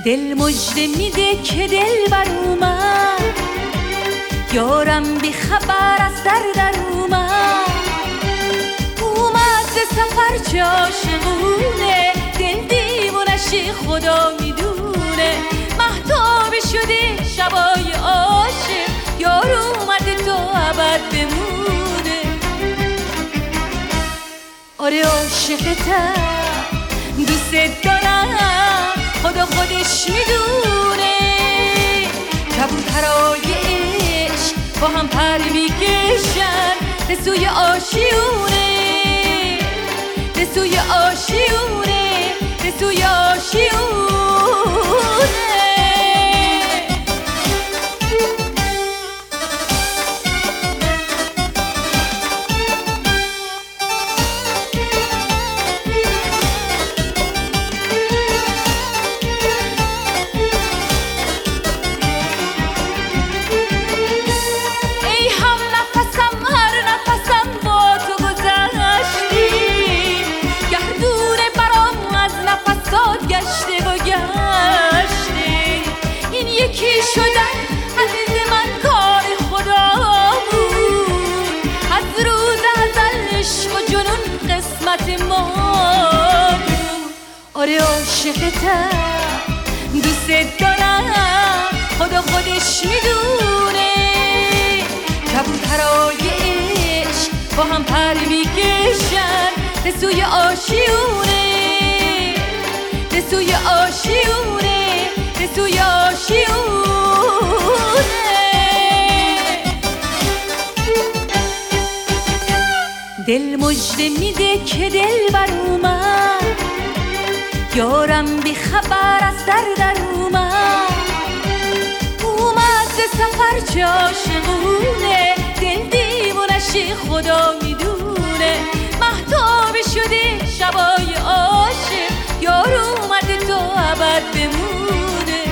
دل مژده میده که دل بر اومد، یارم بی خبر از در اومد ز سفر چه عاشقونه، دل دیوونشی خدا میدونه. مهتاب شده شبای عاشق، یار اومده تو ابد بمونه. آره عاشقتم، دوست دارم، خدا خودش میدونه. کبوترای عشق با هم پر میکشن به سوی آشیونه، به سوی آشیونه، به سوی آشیونه. یکی شدن عزیز من کار خدا بود، از روز ازل عشق و جنون قسمت ما بود. آره عاشقتم، دوست دارم، خدا خودش میدونه. کبوترای عشق با هم پر میکشن به سوی آشیونه، به سوی آشیونه، به سوی آشیونه. دل مژده میده که دل بر اومد، یارم بی خبر از در اومد ز سفر چه عاشقونه، دل دیوونشی خدا میدونه. مهتاب شده شبای عاشق، یار اومده تو ابد بمونه.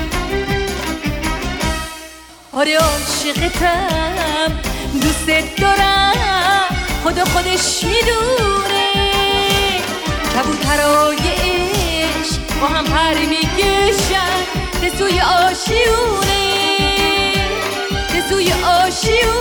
آره عاشقتم، دوست دارم، خدا خودش میدونه. کبوترای عشق با هم پر میکشن به سوی آشیونه، به سوی آشیونه.